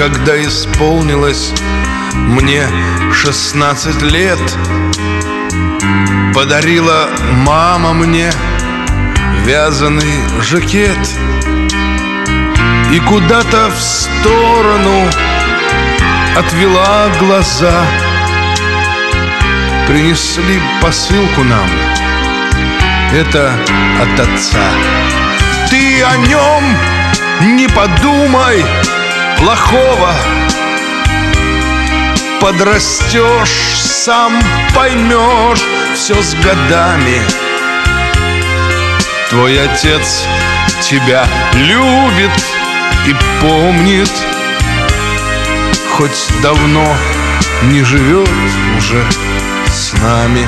когда исполнилось мне 16 лет, подарила мама мне вязаный жакет. И куда-то в сторону отвела глаза. Принесли посылку нам, это от отца. Ты о нем не подумай плохого. Подрастешь, сам поймешь, все с годами. Твой отец тебя любит и помнит, хоть давно не живет уже с нами.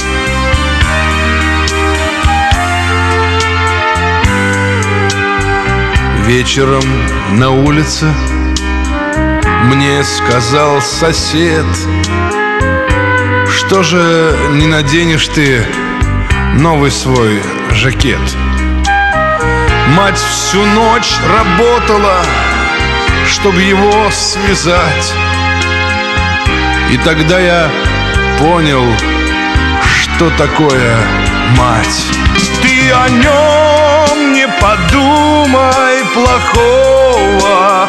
Вечером на улице мне сказал сосед: что же не наденешь ты новый свой жакет? Мать всю ночь работала, чтоб его связать. И тогда я понял, что такое мать. Ты о нем не подумай плохого.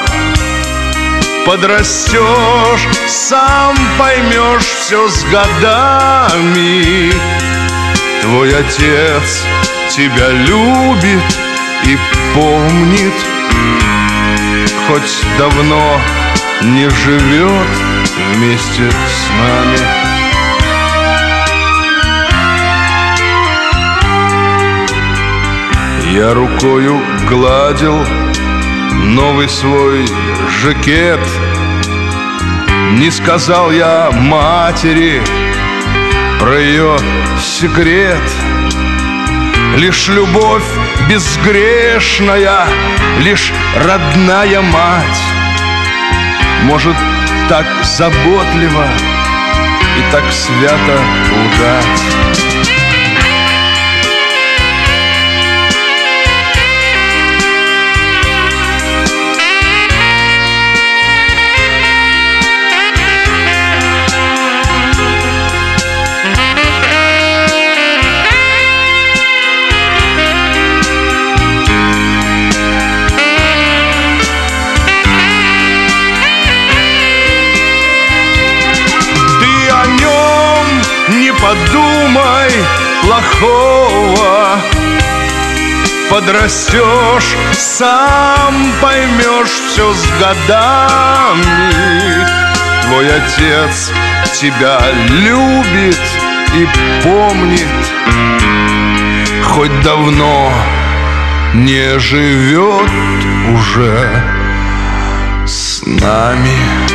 Подрастешь, сам поймешь, все с годами. Твой отец тебя любит и помнит, хоть давно не живет вместе с нами. Я рукою гладил новый свой жакет. Не сказал я матери про ее секрет. Лишь любовь безгрешная, лишь родная мать может так заботливо и так свято лгать. Подумай плохого. Подрастешь, сам поймешь, все с годами. Твой отец тебя любит и помнит, хоть давно не живет уже с нами.